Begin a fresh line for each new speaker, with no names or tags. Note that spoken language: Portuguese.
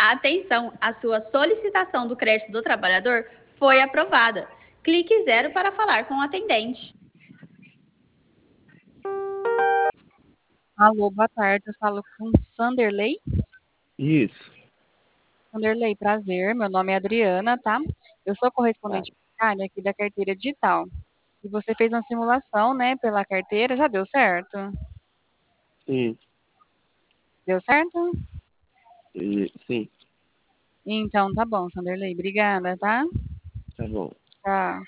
Atenção, a sua solicitação do crédito do trabalhador foi aprovada. Clique 0 para falar com o atendente.
Alô, boa tarde. Eu falo com Sanderley.
Isso.
Sanderley, prazer. Meu nome é Adriana, tá? Eu sou
Tá.
correspondente bancária aqui da carteira digital. E você fez uma simulação, né, pela carteira. Já deu certo?
Sim.
Deu certo?
Sim.
Então, tá bom, Sanderley. Obrigada, tá?
Tá bom.
Tchau.